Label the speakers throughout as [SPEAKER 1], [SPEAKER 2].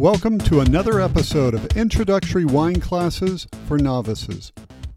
[SPEAKER 1] Welcome to another episode of Introductory Wine Classes for Novices.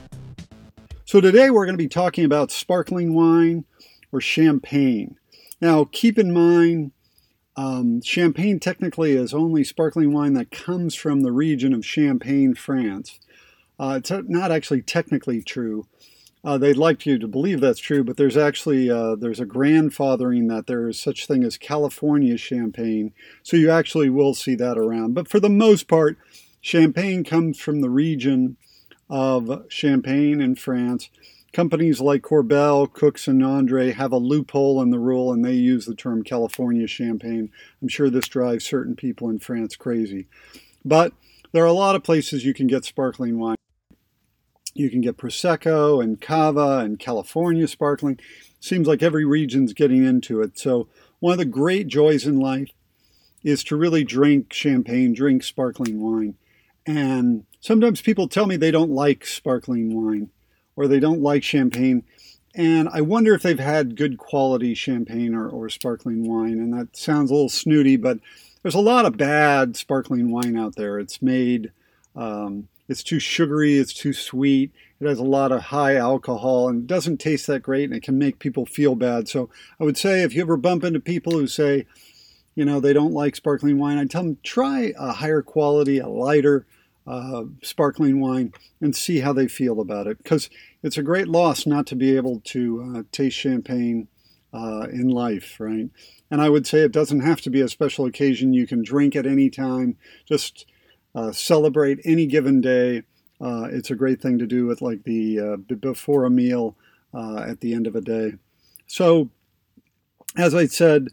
[SPEAKER 1] So today we're going to be talking about sparkling wine or champagne. Now keep in mind, champagne technically is only sparkling wine that comes from the region of Champagne, France. It's not actually technically true. They'd like you to believe that's true, but there's actually there's a grandfathering that there is such thing as California champagne, so you actually will see that around. But for the most part, champagne comes from the region of Champagne in France. Companies like Corbel, Cooks, and Andre have a loophole in the rule, and they use the term California champagne. I'm sure this drives certain people in France crazy. But there are a lot of places you can get sparkling wine. You can get Prosecco and Cava and California sparkling. Seems like every region's getting into it. So one of the great joys in life is to really drink champagne, drink sparkling wine. And sometimes people tell me they don't like sparkling wine or they don't like champagne. And I wonder if they've had good quality champagne or sparkling wine. And that sounds a little snooty, but there's a lot of bad sparkling wine out there. It's made... it's too sugary, it's too sweet, it has a lot of high alcohol, and it doesn't taste that great, and it can make people feel bad. So I would say if you ever bump into people who say, they don't like sparkling wine, I'd tell them try a higher quality, a lighter sparkling wine and see how they feel about it. Because it's a great loss not to be able to taste champagne in life, right? And I would say it doesn't have to be a special occasion. You can drink at any time. Just celebrate any given day. It's a great thing to do with like the before a meal at the end of a day. So, as I said,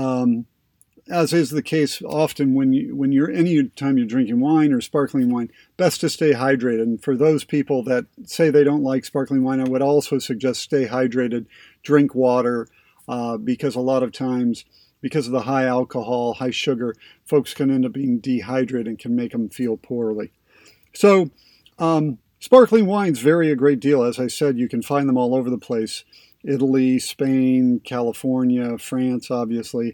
[SPEAKER 1] as is the case often when you're any time you're drinking wine or sparkling wine, best to stay hydrated. And for those people that say they don't like sparkling wine, I would also suggest stay hydrated, drink water, because a lot of times, because of the high alcohol, high sugar, folks can end up being dehydrated and can make them feel poorly. So sparkling wines vary a great deal. As I said, you can find them all over the place. Italy, Spain, California, France, obviously.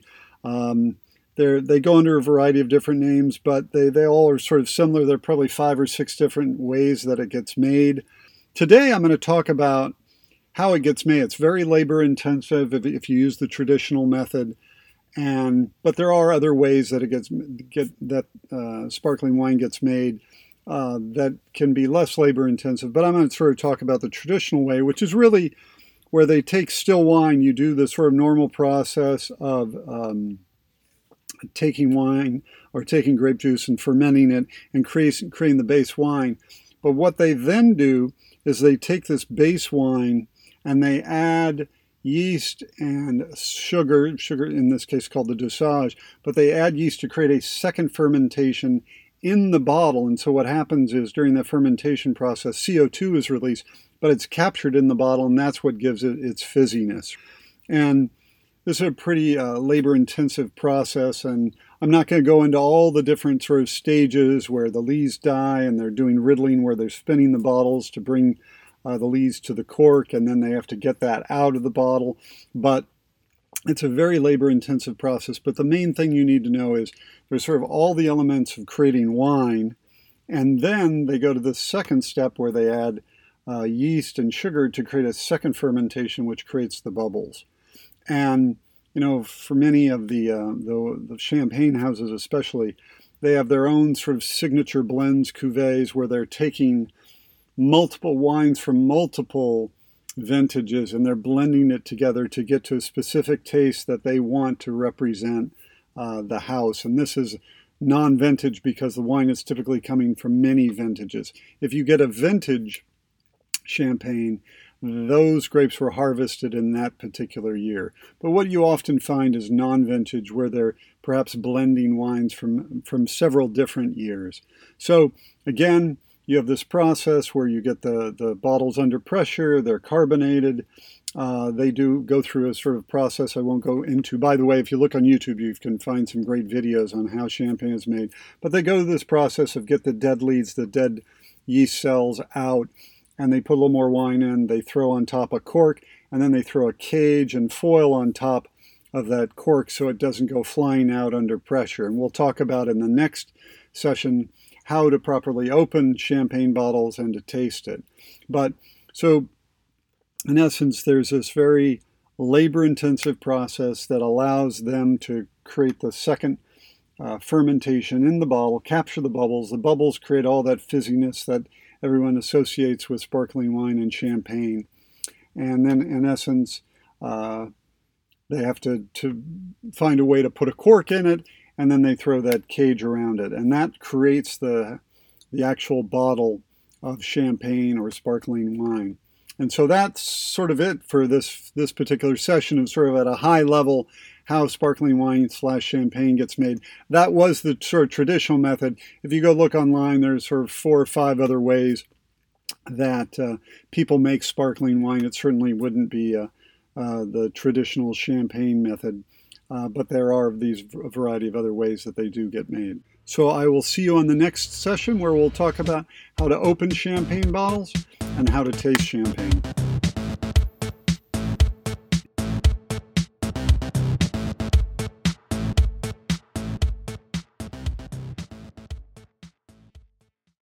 [SPEAKER 1] They go under a variety of different names, but they all are sort of similar. There are probably 5 or 6 different ways that it gets made. Today I'm going to talk about how it gets made. It's very labor intensive if you use the traditional method. But there are other ways that sparkling wine gets made that can be less labor intensive. But I'm going to sort of talk about the traditional way, which is really where they take still wine. You do the sort of normal process of taking wine or taking grape juice and fermenting it and creating the base wine. But what they then do is they take this base wine and they add yeast and sugar in this case called the dosage, but they add yeast to create a second fermentation in the bottle. And so what happens is during that fermentation process, CO2 is released, but it's captured in the bottle, and that's what gives it its fizziness. And this is a pretty labor-intensive process, and I'm not going to go into all the different sort of stages where the lees die and they're doing riddling, where they're spinning the bottles to bring the lees to the cork, and then they have to get that out of the bottle. But it's a very labor-intensive process. But the main thing you need to know is there's sort of all the elements of creating wine, and then they go to the second step where they add yeast and sugar to create a second fermentation, which creates the bubbles. And for many of the champagne houses especially, they have their own sort of signature blends, cuvées, where they're taking multiple wines from multiple vintages and they're blending it together to get to a specific taste that they want to represent the house. And this is non-vintage because the wine is typically coming from many vintages. If you get a vintage champagne, those grapes were harvested in that particular year. But what you often find is non-vintage, where they're perhaps blending wines from several different years. So again, you have this process where you get the bottles under pressure, they're carbonated. They do go through a sort of process I won't go into. By the way, if you look on YouTube, you can find some great videos on how champagne is made. But they go through this process of get the dead leads, the dead yeast cells out, and they put a little more wine in. They throw on top a cork, and then they throw a cage and foil on top of that cork so it doesn't go flying out under pressure. And we'll talk about in the next session how to properly open champagne bottles and to taste it. But so in essence, there's this very labor-intensive process that allows them to create the second fermentation in the bottle, capture the bubbles. The bubbles create all that fizziness that everyone associates with sparkling wine and champagne. And then, in essence, they have to find a way to put a cork in it, and then they throw that cage around it. And that creates the actual bottle of champagne or sparkling wine. And so that's sort of it for this particular session of sort of at a high level how sparkling wine / champagne gets made. That was the sort of traditional method. If you go look online, there's sort of 4 or 5 other ways that people make sparkling wine. It certainly wouldn't be the traditional champagne method, but there are a variety of other ways that they do get made. So I will see you on the next session where we'll talk about how to open champagne bottles and how to taste champagne.